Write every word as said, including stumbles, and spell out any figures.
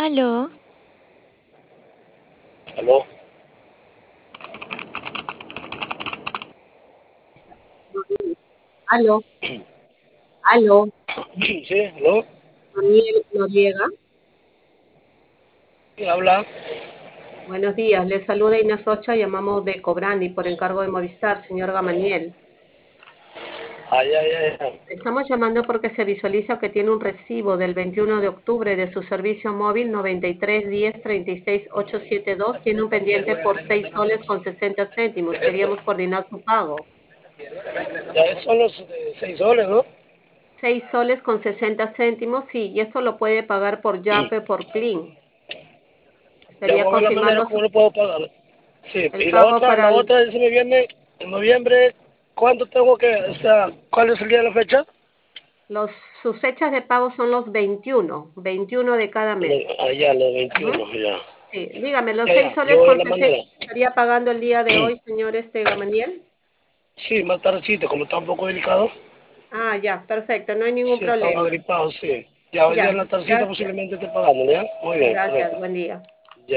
Aló, ¿Aló? Aló, aló, Sí, ¿aló? Daniel Noriega. ¿Quién habla? Buenos días, le saluda Inés Rocha, llamamos de Cobrandi por encargo de Movistar, señor Gamaniel. Ay, ay, ay. ay. Estamos llamando porque se visualiza que tiene un recibo del veintiuno de octubre de su servicio móvil noventa y tres diez treinta y seis ochocientos setenta y dos. Tiene un pendiente por seis soles con sesenta céntimos. Queríamos coordinar su pago. Ya son los eh, seis soles, ¿no? Seis soles con sesenta céntimos, sí, y esto lo puede pagar por Yape, por Clean. Ya Sería voy a ver la manera confirmando como su- lo puedo pagar. Sí, el y la pago otra, para la el otra se me viene en noviembre. ¿Cuánto tengo que, o sea, cuál es el día de la fecha? Los, sus fechas de pago son los veintiuno, veintiuno de cada Lo- mes. Allá, los Ujú. veintiuno, ya. Sí, dígame, los Ya, seis ya, yo soles voy a con ver la manera. sesenta estaría pagando el día de hoy, señor este Gamaniel. Sí, más tardecito, como está un poco delicado. Ah, ya, perfecto, no hay ningún Sí, estaba problema. agripado, sí. Ya hoy día en Ya, la tardecita gracias, posiblemente esté pagando, ¿ya? Muy bien, gracias, correcto. buen día.